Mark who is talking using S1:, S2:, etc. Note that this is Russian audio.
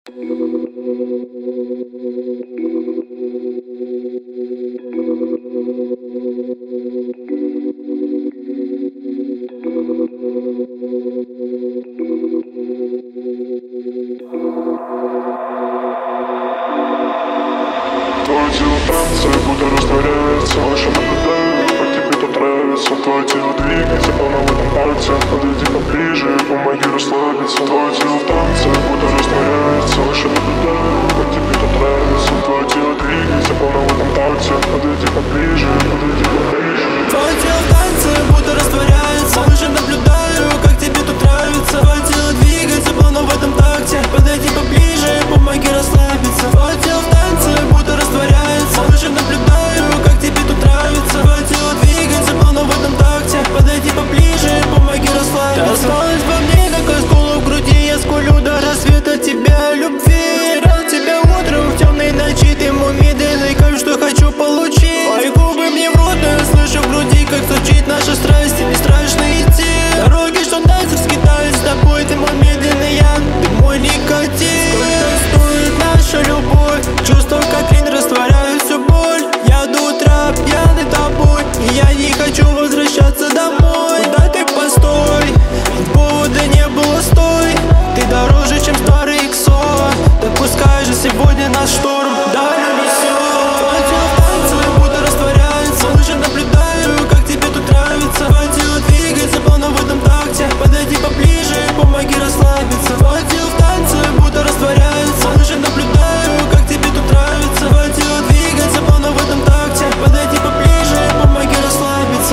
S1: Твое тело в танце, будто растворяется. Лучше наблюдаю, как тебе тут нравится. Твое тело двигается, полно в этом акте. Подойди поближе, помоги расслабиться. Твое тело в танце, будто растворяется. Лучше наблюдаю, как тебе тут нравится. Твое тело двигается, полно в этом акте. Подойди поближе, подойди поближе.
S2: Твое тело в танце, будто растворяется. Лучше наблюдаю, как тебе тут нравится. Твое тело двигается, полно в этом такте. Подойди поближе, помоги расслабиться. Твое тело в танце, будто растворяется. Лучше наблюдаю, как тебе тут нравится. Твое тело двигается, полно в этом такте. Подойди поближе, помоги расслабиться. Ты осталась во мне, как осколок в груди. Я скулю до рассвета тебя любви. Рад тебя утром в темной ночи. Ты мой медленный кайф, что хочу получить. Твои губы мне в рот, но я слышу в груди, как стучит наша страсть. И не страшно идти. Дороги, что нас скитались с тобой. Ты мой медленный яд, ты мой никотин. Сколько стоит наша любовь? Чувства как лень растворяют всю боль. Я до утра пьяный тобой, и я не хочу возвращаться домой. Куда ты, постой, повода не было, стой. Ты дороже, чем старый иксо. Так пускай же сегодня наш шторм даль унесет. Твое тело в танце, будто растворяется. Лучше наблюдаю, как тебе тут нравится. Твое тело двигается, полно в этом такте. Подойди поближе, помоги расслабиться. Твое тело в танце, будто растворяется. Лучше наблюдаю, как тебе тут нравится. Твое тело двигается, полно в этом такте. Подойди поближе, помоги расслабиться.